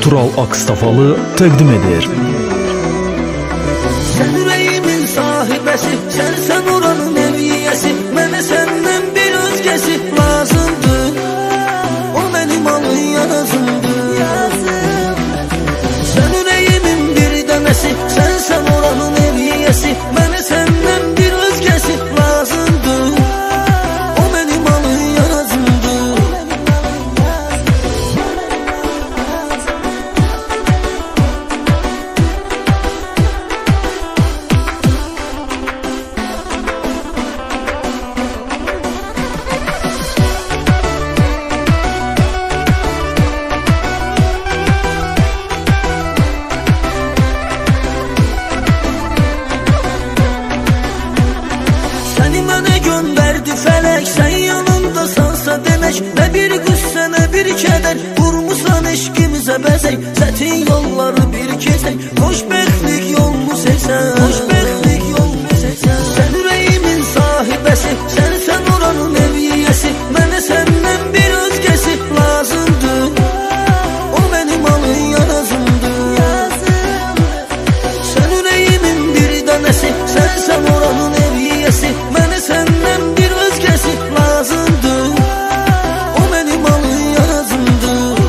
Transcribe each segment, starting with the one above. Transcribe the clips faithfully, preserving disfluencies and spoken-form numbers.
Tural Akstafalı təqdim edir. Sen yüreğimin sahibesi, sen sen oranın eviyesi. Mənə səndən bir özgəsi lazımdır. O benim alın yazımdır. Sen yüreğimin bir dənəsi, sen sen oranın eviyesi. Mənə səndən bir özgəsi lazımdır. O benim alın yazımdır. Səni mənə göndərdi fələk, sən yanımdasansa demək. Nə bir qüssə, nə bir kədər, vurmusan eşqimizə bəzək. Çətin yolları bir keçək, xoşbəxtlik yolunu seçsən. Xoşbəxtlik yolunu seçsən. Sən ürəyimin sahibəsi, sən sən oranın eviyesi. Mənə səndən bir özgəsi lazımdır. O mənim alın yazımdır. Sən ürəyimin bir dənəsi, sən sən oranın eviyesi. Mənə səndən bir özgəsi lazımdır. O mənim alın yazımdır.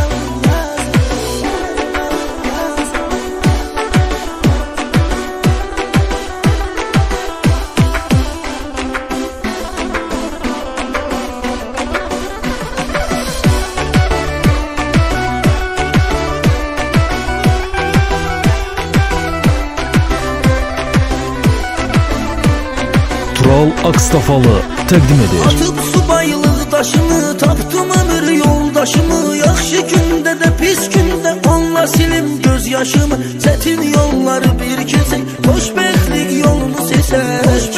Tural Akstafalı təqdim edir. Atıp subaylıq daşını, tapdım ömür yoldaşımı. Yaxşı gündə də pis gündə onunla silim göz yaşımı. Çətin yolları bir keçək, xoşbəxtlik yolunu seçək.